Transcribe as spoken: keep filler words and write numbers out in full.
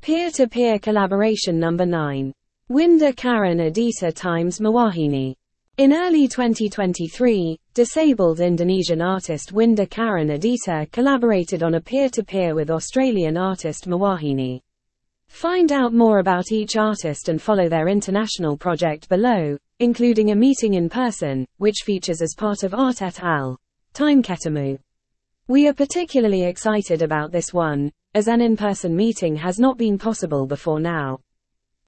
Peer-to-peer collaboration number nine. Winda Karen Aditya times Mawahini. In early twenty twenty-three, disabled Indonesian artist Winda Karen Aditya collaborated on a peer-to-peer with Australian artist Mawahini. Find out more about each artist and follow their international project below, including a meeting in person, which features as part of Art et al. Time Ketemu. We are particularly excited about this one, as an in-person meeting has not been possible before now.